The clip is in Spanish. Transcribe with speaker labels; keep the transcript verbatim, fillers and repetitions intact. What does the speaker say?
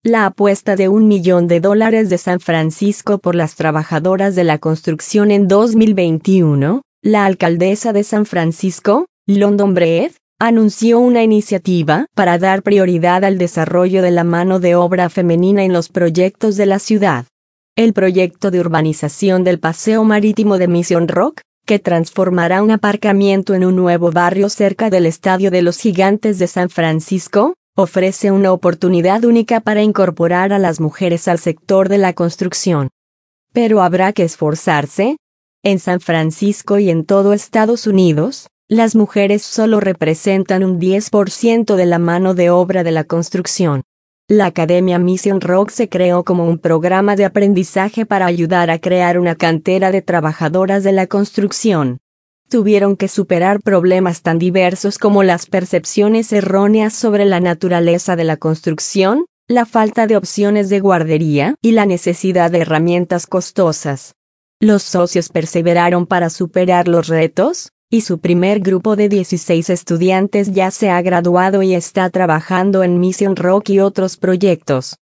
Speaker 1: La apuesta de un millón de dólares de San Francisco por las trabajadoras de la construcción en dos mil veintiuno, la alcaldesa de San Francisco, London Breed, anunció una iniciativa para dar prioridad al desarrollo de la mano de obra femenina en los proyectos de la ciudad. El proyecto de urbanización del Paseo Marítimo de Mission Rock, que transformará un aparcamiento en un nuevo barrio cerca del Estadio de los Gigantes de San Francisco, ofrece una oportunidad única para incorporar a las mujeres al sector de la construcción. Pero habrá que esforzarse. En San Francisco y en todo Estados Unidos, las mujeres solo representan un diez por ciento de la mano de obra de la construcción. La Academia Mission Rock se creó como un programa de aprendizaje para ayudar a crear una cantera de trabajadoras de la construcción. Tuvieron que superar problemas tan diversos como las percepciones erróneas sobre la naturaleza de la construcción, la falta de opciones de guardería y la necesidad de herramientas costosas. Los socios perseveraron para superar los retos, y su primer grupo de dieciséis estudiantes ya se ha graduado y está trabajando en Mission Rock y otros proyectos.